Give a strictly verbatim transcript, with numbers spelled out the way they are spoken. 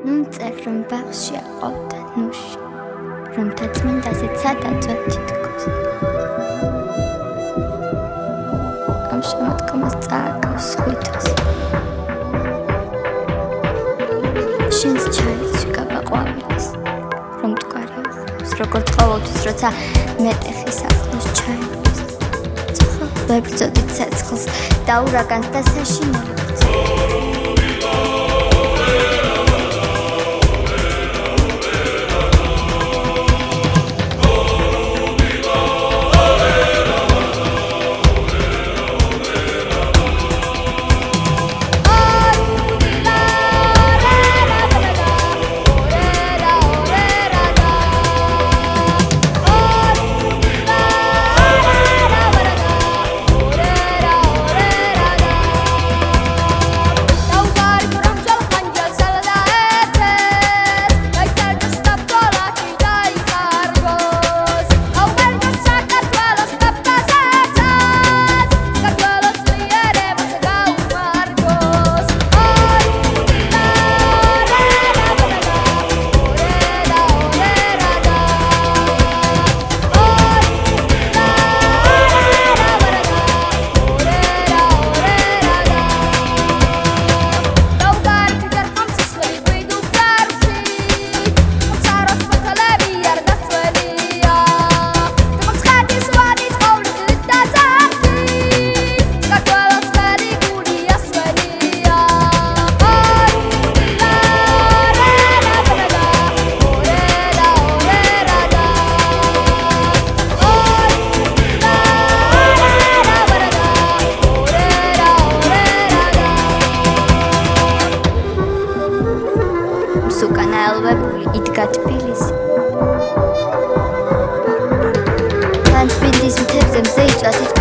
ნუ წერ რომ ბაღში აყავდა ნუში რომ თაწმინდაზე ცადაწვა თითქოს ამ შემოდგომას წააგავს ხვითოს შენს ჩაიც გაბაყვავილის რომ თქვარი ახავს როგორც ყოველთვის როცა მეტეხის ახლოს ჩაივლის ცხო ვებრძოდი ცეცხლს და ურაგანს და საშინელებს უკანა ელვებული იდგა თბილისი თან თბილისის მთებზე მზე იწვა